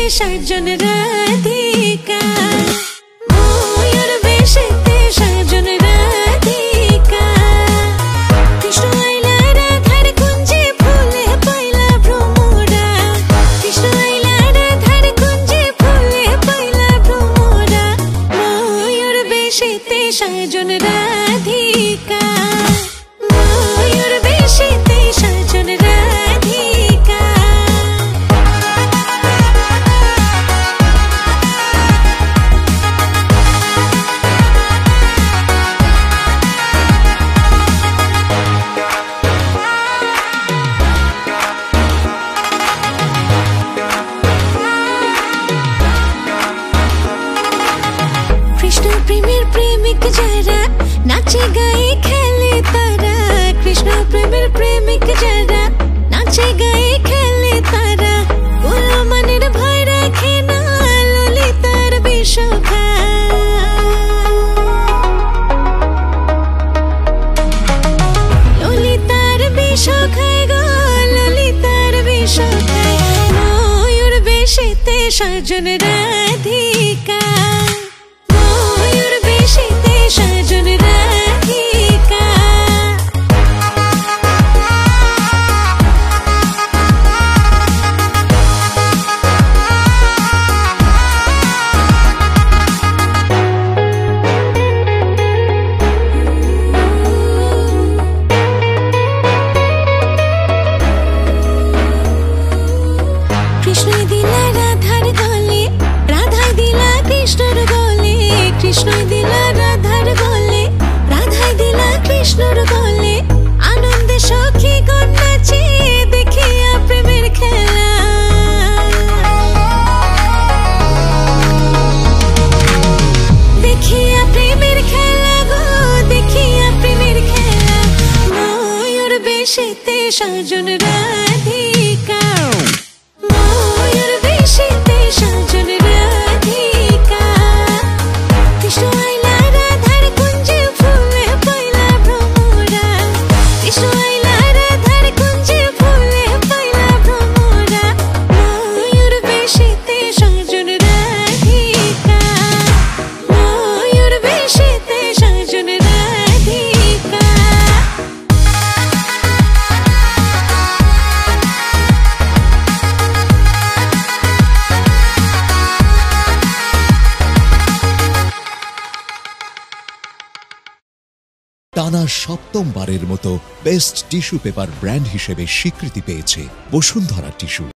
সাজন রাধিকা, ময়ূর বেশেতে সাজন রাধিকা। কৃষ্ণ আইলা রাধার কুঞ্জে ফুলে পাইলা ভ্রমরা, কৃষ্ণ আইলা রাধার কুঞ্জে ফুলে পাইলা ভ্রমরা। ময়ূর বেশেতে সাজন রাধিকা, ময়ূর বেশেতে সাজন রাধিকা। কৃষ্ণ প্রেমের প্রেমিক যারা নাচে গায়ে খেলে তারা, কৃষ্ণ প্রেমের প্রেমিক যারা নাচে গায়ে খেলে তারা। গোলমানের ভয় রাখে না ললিতার বিষ খায়, ললিতার বিষ খায় গো, ললিতার বিষ খায়। ময়ূর বেশেতে সাজন রাধিকা, ময়ূর বেশেতে সাজন রাধিকা। কৃষ্ণ দিলা রাধার গলে, রাধাই দিলা কৃষ্ণর গলে, কৃষ্ণ দিলা রাধার গলে, রাধাই দিলা কৃষ্ণর গলে। আনন্দে সখী গণ নাচে দেখিয়া প্রেমের খেলা, দেখিয়া প্রেমের খেলা গো, দেখিয়া প্রেমের খেলা। ময়ূর বেশেতে সাজন রাধিকা, ময়ূর বেশেতে সাজন রাধিকা। কৃষ্ণ আইলা রাধার কুঞ্জে ফুলে পাইলা ভ্রমরা, কৃষ্ণ আইলা রাধার কুঞ্জে ফুলে পাইলা ভ্রমরা। ময়ূর বেশেতে সাজন রাধিকা, ময়ূর বেশেতে সাজন রাধিকা। টানা সপ্তমবারের মতো বেস্ট টিস্যু পেপার ব্র্যান্ড হিসেবে স্বীকৃতি পেয়েছে বসুন্ধরা টিস্যু।